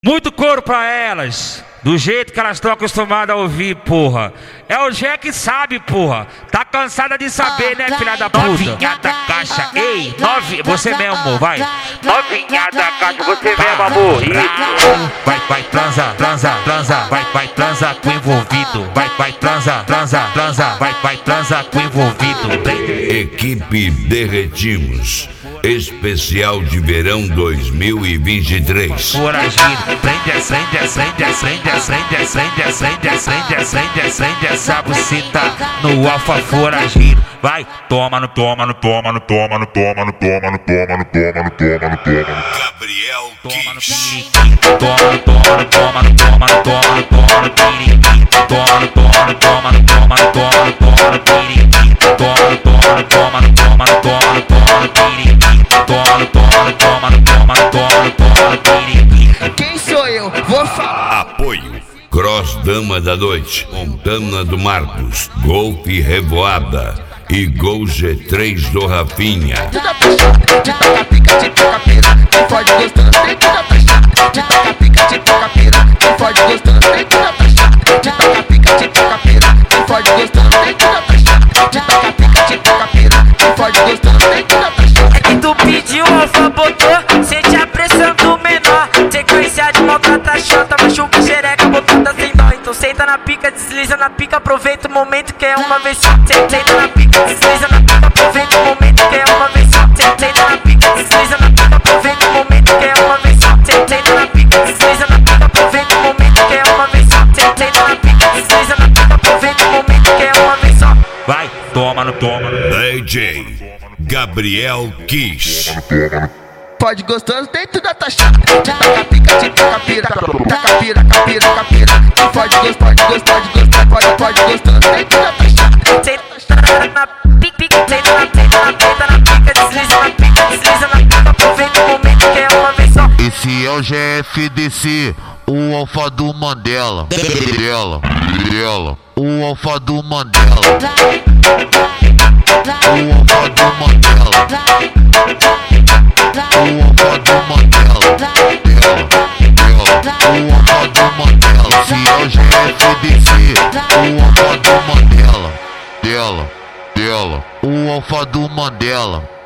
Muito couro pra elas, do jeito que elas estão acostumadas a ouvir, porra. É o Gé que sabe, porra. Tá cansada de saber, né, filha da puta? Novinha da caixa, ei, você mesmo, amor, vai. Novinha da caixa, você mesmo, amor. Vai, transa, vai, transa com envolvido. Vai, transa, vai, transa com envolvido. Equipe Derretimos. Especial de verão 2023. Foragido, prende essa buceta no alfa foragido. Vai, toma. Gabriel Kiss. Quem sou eu? Vou falar. Apoio Cross Dama da Noite, Montana do Marcos, Golf Revoada e Gol G3 do Rafinha. De toca pica, de toca pira, que fode gostoso, tem que dar taxa. De toca pica, de toca pira, que fode gostoso, tem que dar taxa. De toca pica, de toca pira, que fode gostoso, tem que dar taxa. De toca pica, de toca pira, que fode gostoso, tem que dar taxa. É que tu pediu, alfa botou, sente a pressão do menor. Sequência de maltrata chota, machuca xereca, botada sem dó. Então senta na pica, desliza na pica, aproveita o momento que é uma vez só. Senta na pica, desliza na pica, aproveita o momento que é uma vez só. Senta na pica, desliza na pica, aproveita o momento que é uma vez só. Senta na pica, desliza na pica, aproveita o momento que é uma vez só. Senta na pica, desliza na pica, aproveita o momento que é uma vez só. Vai, toma. DJ Gabriel Kiss. Pode gostoso dentro da taxa. De toca pica, de toca pira, taca pira, capira. Que pode gostoso gostoso dentro da taxa. Senta na pica, senta na pica, desliza na pica, aproveita o momento que é uma vez só. Esse é o GFDC, o alfa do Mandela. O alfa do Mandela. O alfa do Mandela. O alfa do Mandela. O alfa do Mandela. Esse é o GFDC, o alfa do Mandela. O alfa do Mandela.